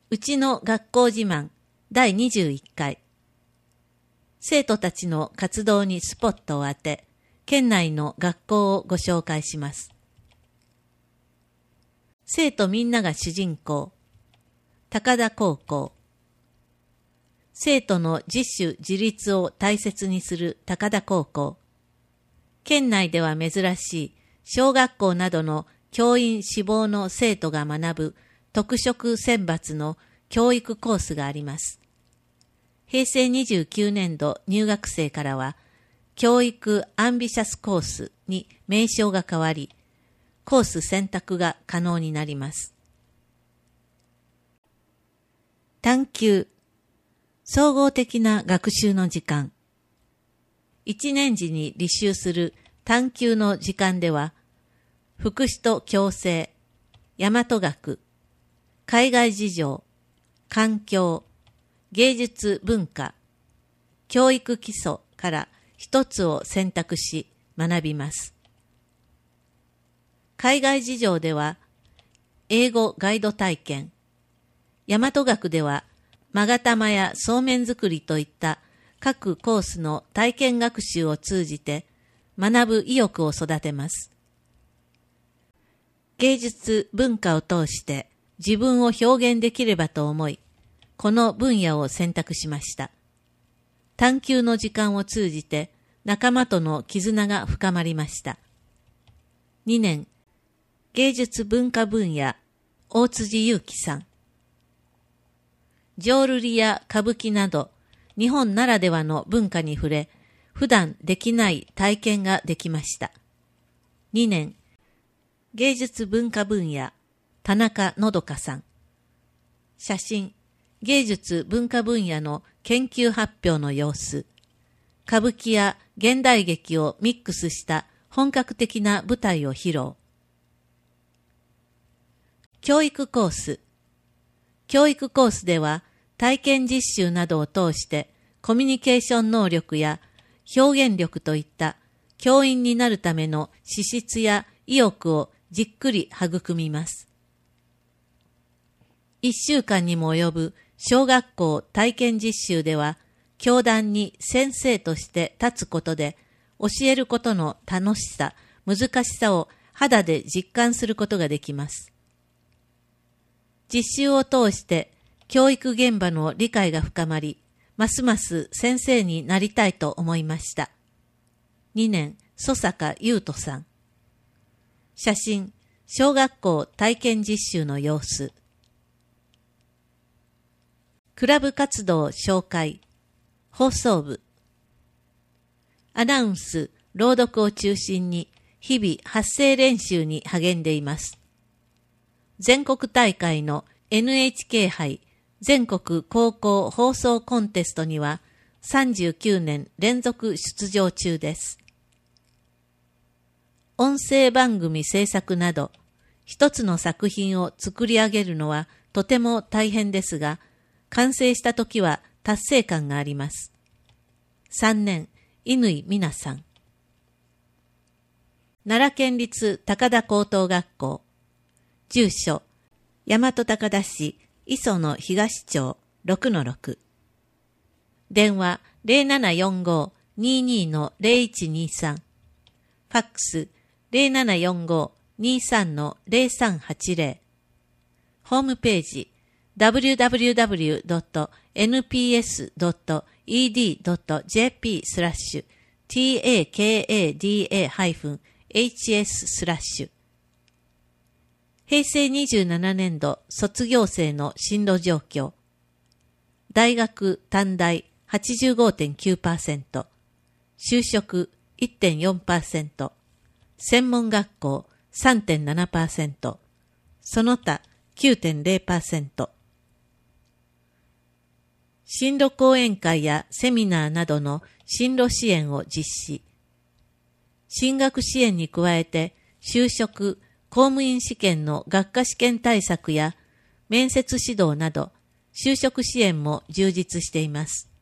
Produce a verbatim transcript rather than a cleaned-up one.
うちの学校自慢だいにじゅういっかい。生徒たちの活動にスポットを当て、県内の学校をご紹介します。生徒みんなが主人公、高田高校。生徒の自主自立を大切にする高田高校。県内では珍しい小学校などの教員志望の生徒が学ぶ特色選抜の教育コースがあります。へいせいにじゅうきゅうねんど入学生からは、教育アンビシャスコースに名称が変わり、コース選択が可能になります。探究、総合的な学習の時間。一年時に履修する探究の時間では、福祉と共生、大和学、海外事情、環境、芸術文化、教育基礎から一つを選択し学びます。海外事情では、英語ガイド体験、大和学では、勾玉やそうめん作りといった各コースの体験学習を通じて学ぶ意欲を育てます。芸術文化を通して自分を表現できればと思い、この分野を選択しました。探究の時間を通じて仲間との絆が深まりました。にねん、芸術文化分野、大辻祐樹さん。浄瑠璃や歌舞伎など、日本ならではの文化に触れ、普段できない体験ができました。にねん、芸術文化分野、田中のどかさん。写真、芸術文化分野の研究発表の様子。歌舞伎や現代劇をミックスした本格的な舞台を披露。教育コース。教育コースでは体験実習などを通してコミュニケーション能力や表現力といった教員になるための資質や意欲をじっくり育みます。一週間にも及ぶ小学校体験実習では教壇に先生として立つことで教えることの楽しさ、難しさを肌で実感することができます。実習を通して教育現場の理解が深まり、ますます先生になりたいと思いました。にねん、曽坂優斗さん。写真、小学校体験実習の様子。クラブ活動紹介。放送部。アナウンス、朗読を中心に日々発声練習に励んでいます。全国大会の エヌエイチケー 杯全国高校放送コンテストにはさんじゅうきゅうねん連続出場中です。音声番組制作など一つの作品を作り上げるのはとても大変ですが、完成したときは達成感があります。さんねん、乾美奈さん。奈良県立高田高等学校。住所、大和高田市磯野東町 ろくのろく。電話 ゼロななよんご にーにー のゼロいちにーさん。ファックス ゼロななよんご にーさん のゼロさんはちゼロ。ホームページ ダブリューダブリューダブリュードットエヌピーエスドットイーディードットジェーピー スラッシュ タカダ エイチエス スラッシュ。へいせいにじゅうななねんど卒業生の進路状況。大学短大 はちじゅうごてんきゅうパーセント、就職 いってんよんパーセント、専門学校 さんてんななパーセント、その他 きゅうてんゼロパーセント。進路講演会やセミナーなどの進路支援を実施。進学支援に加えて就職、公務員試験の学科試験対策や面接指導など就職支援も充実しています。